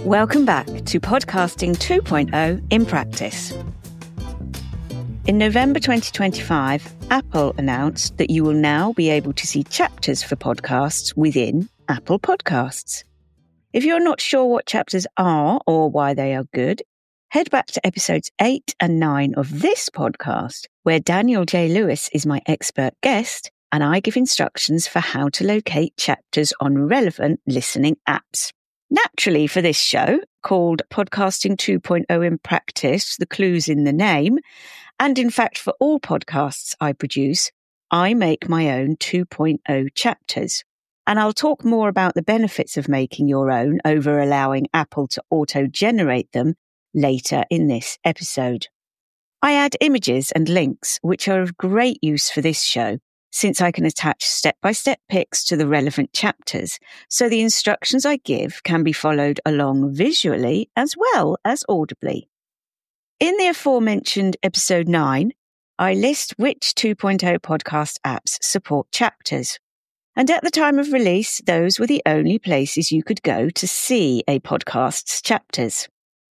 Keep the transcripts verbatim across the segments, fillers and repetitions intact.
Welcome back to Podcasting two point oh in Practice. In November twenty twenty-five, Apple announced that you will now be able to see chapters for podcasts within Apple Podcasts. If you're not sure what chapters are or why they are good, head back to episodes eight and nine of this podcast, where Daniel J. Lewis is my expert guest, and I give instructions for how to locate chapters on relevant listening apps. Naturally, for this show, called Podcasting two point oh in Practice, the clue's in the name, and in fact for all podcasts I produce, I make my own two point oh chapters. And I'll talk more about the benefits of making your own over allowing Apple to auto-generate them later in this episode. I add images and links, which are of great use for this show, since I can attach step-by-step pics to the relevant chapters, so the instructions I give can be followed along visually as well as audibly. In the aforementioned episode nine, I list which two point oh podcast apps support chapters. And at the time of release, those were the only places you could go to see a podcast's chapters.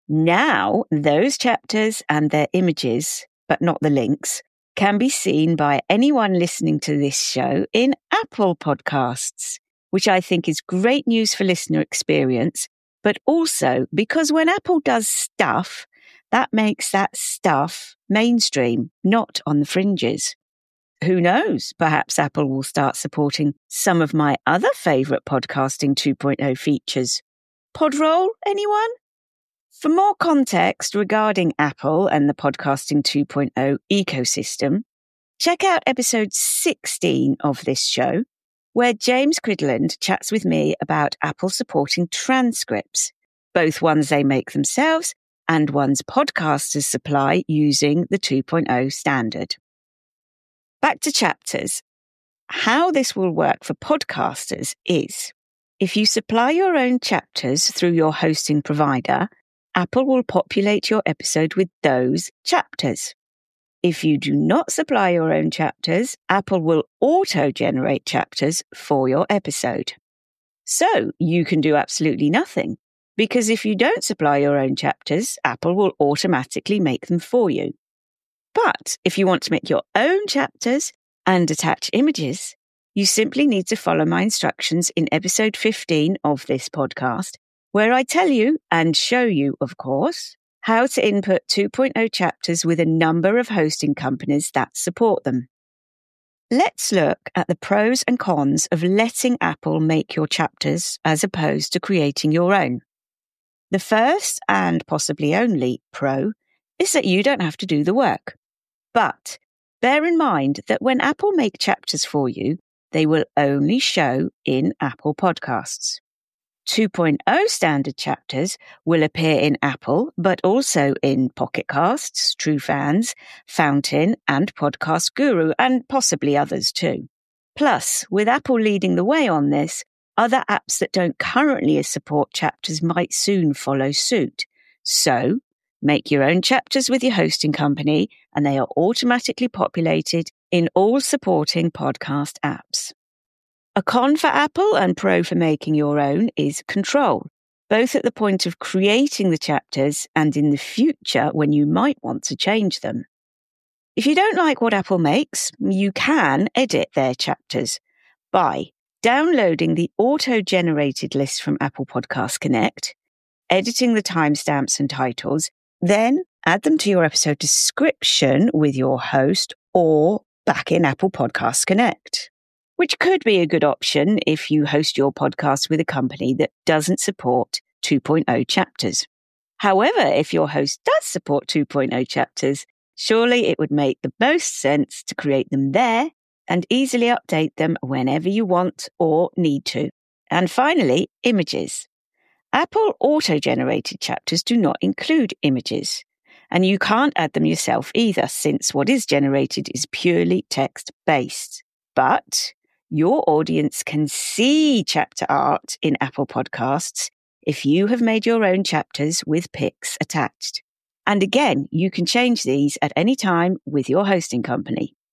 Now, those chapters and their images, but not the links, can be seen by anyone listening to this show in Apple Podcasts, which I think is great news for listener experience, but also because when Apple does stuff, that makes that stuff mainstream, not on the fringes. Who knows? Perhaps Apple will start supporting some of my other favourite Podcasting two point oh features. Podroll, anyone? For more context regarding Apple and the Podcasting two point oh ecosystem, check out episode sixteen of this show, where James Cridland chats with me about Apple supporting transcripts, both ones they make themselves and ones podcasters supply using the two point oh standard. Back to chapters. How this will work for podcasters is, if you supply your own chapters through your hosting provider, Apple will populate your episode with those chapters. If you do not supply your own chapters, Apple will auto-generate chapters for your episode. So you can do absolutely nothing, because if you don't supply your own chapters, Apple will automatically make them for you. But if you want to make your own chapters and attach images, you simply need to follow my instructions in episode fifteen of this podcast, where I tell you, and show you, of course, how to input two point oh chapters with a number of hosting companies that support them. Let's look at the pros and cons of letting Apple make your chapters as opposed to creating your own. The first, and possibly only, pro is that you don't have to do the work. But bear in mind that when Apple make chapters for you, they will only show in Apple Podcasts. two point oh standard chapters will appear in Apple, but also in Pocket Casts, TrueFans, Fountain, and Podcast Guru, and possibly others too. Plus, with Apple leading the way on this, other apps that don't currently support chapters might soon follow suit. So, make your own chapters with your hosting company, and they are automatically populated in all supporting podcast apps. A con for Apple and pro for making your own is control, both at the point of creating the chapters and in the future when you might want to change them. If you don't like what Apple makes, you can edit their chapters by downloading the auto-generated list from Apple Podcast Connect, editing the timestamps and titles, then add them to your episode description with your host or back in Apple Podcast Connect, which could be a good option if you host your podcast with a company that doesn't support two point oh chapters. However, if your host does support two point oh chapters, surely it would make the most sense to create them there and easily update them whenever you want or need to. And finally, images. Apple auto-generated chapters do not include images, and you can't add them yourself either, since what is generated is purely text-based. But your audience can see chapter art in Apple Podcasts if you have made your own chapters with pics attached. And again, you can change these at any time with your hosting company.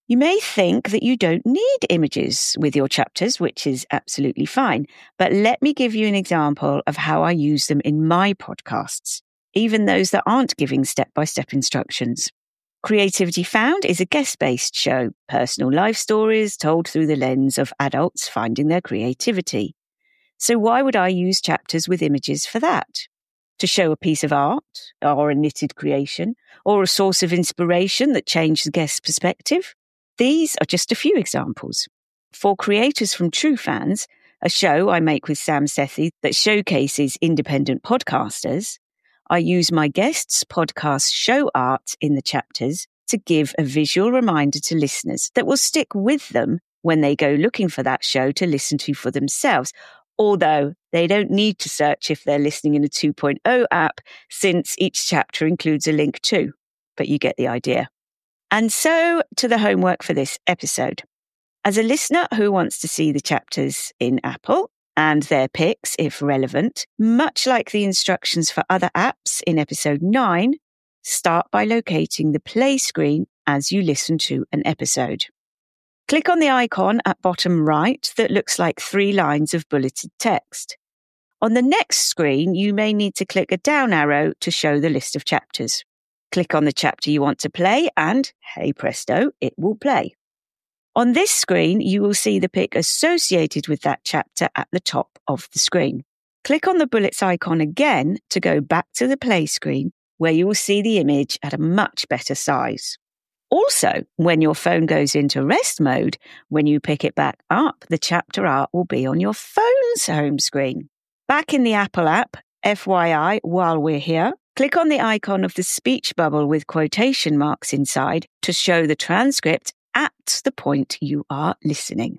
You may think that you don't need images with your chapters, which is absolutely fine. But let me give you an example of how I use them in my podcasts, even those that aren't giving step-by-step instructions. Creativity Found is a guest-based show, personal life stories told through the lens of adults finding their creativity. So why would I use chapters with images for that? To show a piece of art, or a knitted creation, or a source of inspiration that changed the guest's perspective? These are just a few examples. For Creators from True Fans, a show I make with Sam Sethi that showcases independent podcasters, I use my guests' podcast show art in the chapters to give a visual reminder to listeners that will stick with them when they go looking for that show to listen to for themselves, although they don't need to search if they're listening in a two point oh app, since each chapter includes a link too. But you get the idea. And so to the homework for this episode. As a listener who wants to see the chapters in Apple and their pics if relevant, much like the instructions for other apps in episode nine, start by locating the play screen as you listen to an episode. Click on the icon at bottom right that looks like three lines of bulleted text. On the next screen, you may need to click a down arrow to show the list of chapters. Click on the chapter you want to play and, hey presto, it will play. On this screen, you will see the pic associated with that chapter at the top of the screen. Click on the bullets icon again to go back to the play screen, where you will see the image at a much better size. Also, when your phone goes into rest mode, when you pick it back up, the chapter art will be on your phone's home screen. Back in the Apple app, F Y I, while we're here, click on the icon of the speech bubble with quotation marks inside to show the transcript at the point you are listening.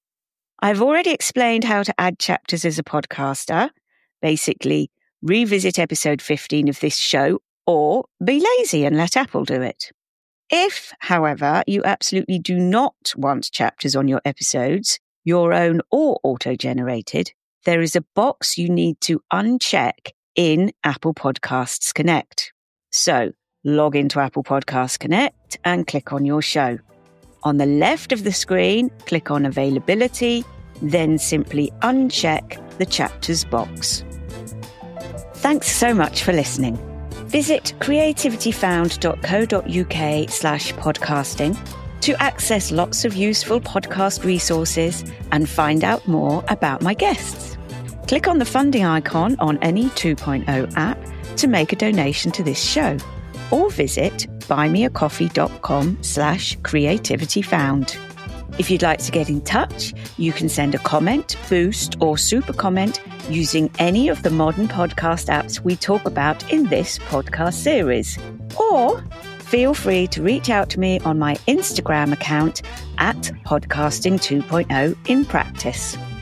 I've already explained how to add chapters as a podcaster. Basically, revisit episode fifteen of this show or be lazy and let Apple do it. If, however, you absolutely do not want chapters on your episodes, your own or auto-generated, there is a box you need to uncheck in Apple Podcasts Connect. So, log into Apple Podcasts Connect and click on your show. On the left of the screen, click on Availability, then simply uncheck the chapters box. Thanks so much for listening. Visit creativityfound.co.uk slash podcasting to access lots of useful podcast resources and find out more about my guests. Click on the funding icon on any two point oh app to make a donation to this show, or visit buymeacoffee.com slash creativityfound. If you'd like to get in touch, you can send a comment, boost, or super comment using any of the modern podcast apps we talk about in this podcast series. Or feel free to reach out to me on my Instagram account at podcasting two point oh in practice.